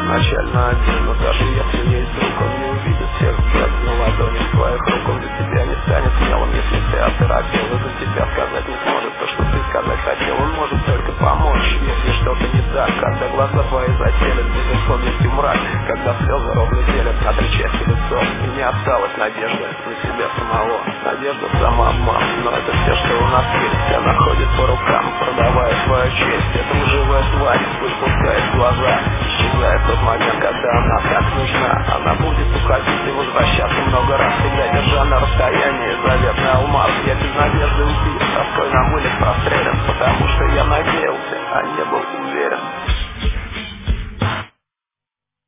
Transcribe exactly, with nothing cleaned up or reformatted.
изначально один. Но даже если есть друг, он не увидит всех взглядов на ладони твоих рук. Он для тебя не станет смелым, если ты оторопел, и за тебя сказать не сможет то, что ты сказать хотел. Он может только помочь, если что-то не так. Когда глаза твои зателят безысходностью мрак, когда слезы ровно делят на три части лицо, и не осталось надежды на себя самого. Надежда самообман, но это все, что у нас есть. Она ходит по рукам, продавая свою честь. Это лживая тварь, выпускает глаза, исчезает в тот момент, когда она так нужна. Она будет уходить и возвращаться много раз, всегда держа на расстоянии заветный алмаз. Я без надежды убит, тоской на вылет прострелен, потому что я надеялся, а не был уверен.